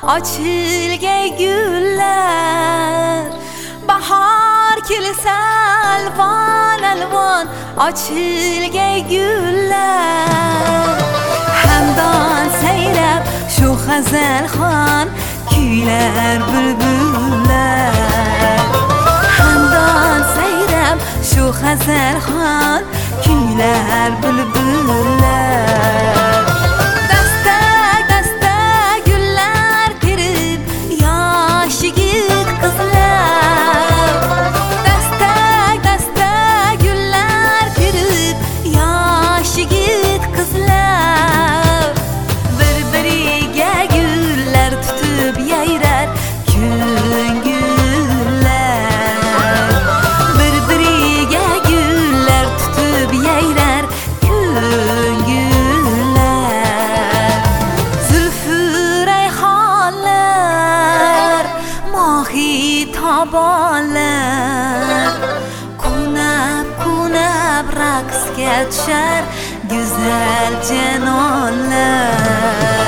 açilgay gullar. Bahar kelsa alvon alvon açilgay gullar. Hamdon sayrab shu g'azalxon kuylar bulbullar. Hamdon sayrab shu g'azalxon kuylar bulbullar. Dastak dastak gullar terib yosh yigit qizlar. Dastak dastak gullar terib yosh yigit qizlar. Bir-biriga gullar tutib yayrar ko'ngillar. Bir-biriga gullar tutib yayrar ko'ngillar. Zulfu rayhonlar, mohi tobonlar, kunab raqsga tushar go'zal janonlar.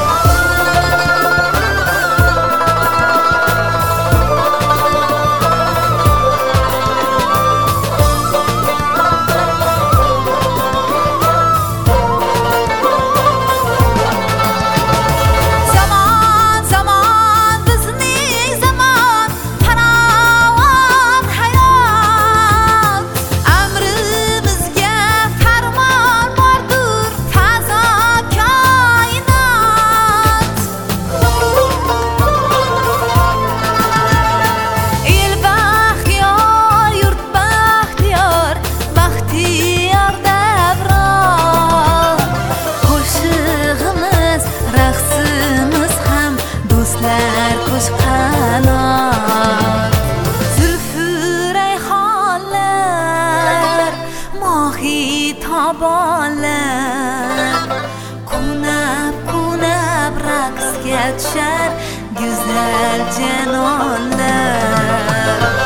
Tobonlar, kunab raqsga tushar go'zal janonlar.